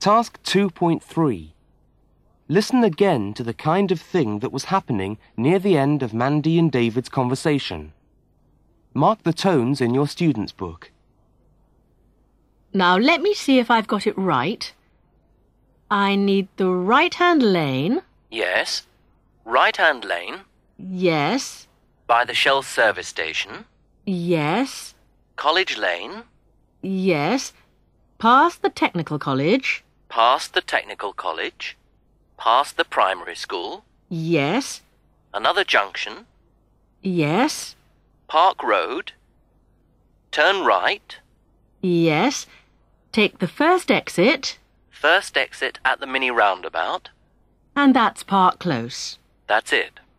Task 2.3. Listen again to the kind of thing that was happening near the end of Mandy and David's conversation. Mark the tones in your student's book. Now let me see if I've got it right. I need the right-hand lane. Yes. Right-hand lane. Yes. By the Shell service station. Yes. College Lane. Yes. Past the technical college. Past the technical college. Past the primary school. Yes. Another junction. Yes. Park Road. Turn right. Yes. Take the first exit. First exit at the mini roundabout. And that's Park Close. That's it.